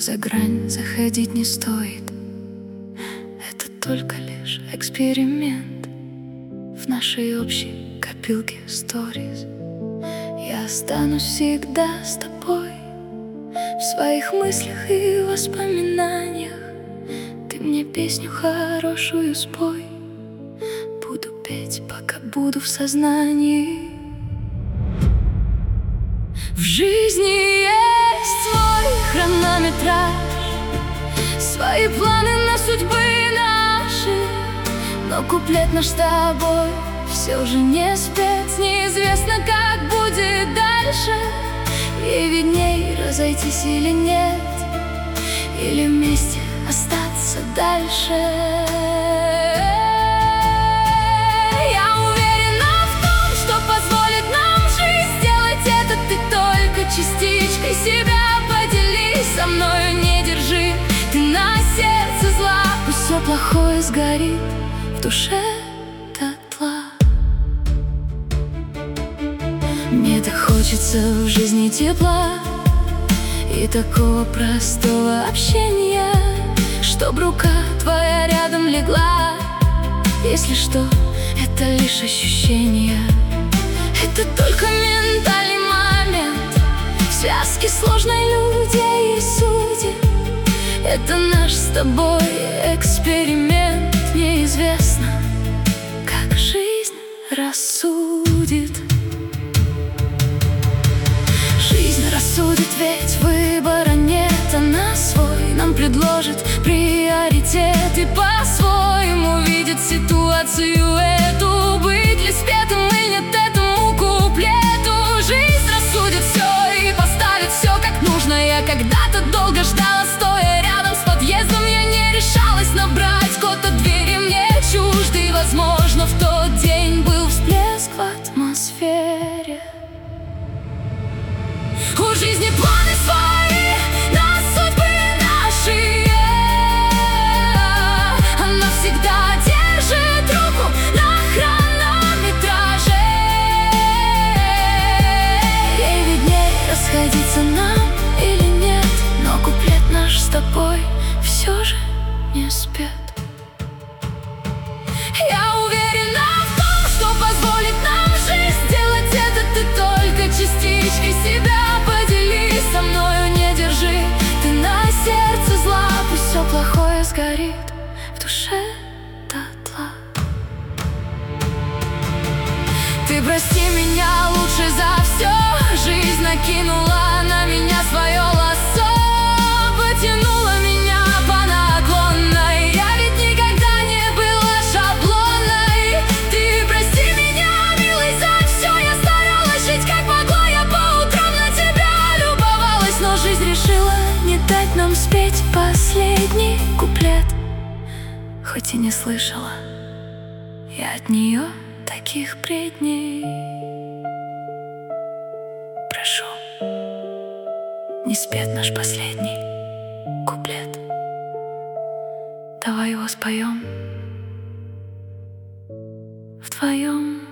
За грань заходить не стоит. Это только лишь эксперимент в нашей общей копилке stories. Я останусь всегда с тобой в своих мыслях и воспоминаниях. Ты мне песню хорошую спой. Буду петь, пока буду в сознании. В жизни есть свой хронометраж, свои планы на судьбы наши. Но куплет наш с тобой все же не спец. Неизвестно, как будет дальше. Ей видней, разойтись или нет, или вместе остаться дальше. Я уверена в том, что позволит нам жизнь сделать это. Ты только частичкой себя поделись со мною, не держи ты на сердце зла. Пусть все плохое сгорит в душе дотла. Мне так хочется в жизни тепла и такого простого общения, чтоб рука твоя рядом легла. Если что, это лишь ощущение, это только ментальный момент в связке сложной людей и судеб. Это наш с тобой эксперимент. Неизвестно, как жизнь рассудит. Жизнь рассудит, ведь выбора нет. Она свой нам предложит приоритет и по-своему видит ситуацию эту. Быть ли спетым или нет этому куплету. Жизнь рассудит все и поставит все как нужно. Я когда-то долго ждала, стоя рядом с подъездом. Я не решалась набрать код от двери, мне чуждый. Возможно, в тот день был всплеск в атмосфере. У жизни планы свои на судьбы наши. Она всегда держит руку на хронометраже. Ей видней, расходиться нам или нет, но куплет наш с тобой все же не спет. Я уверена в том, что позволит нам жизнь сделать это. Ты только частичкой себя поделись со мною, не держи ты на сердце зла. Пусть все плохое сгорит в душе дотла. Ты прости меня лучше за все. Жизнь накинула на меня свое лассо, потянула меня по наклонной. Я ведь никогда не была шаблонной. Ты прости меня, милый, за все. Я старалась жить как могла. Я по утрам на тебя любовалась, но жизнь решила не дать нам спеть последний куплет. Хоть и не слышала я от нее таких бредней. Прошу, не спет наш последний куплет. Давай его споем вдвоем.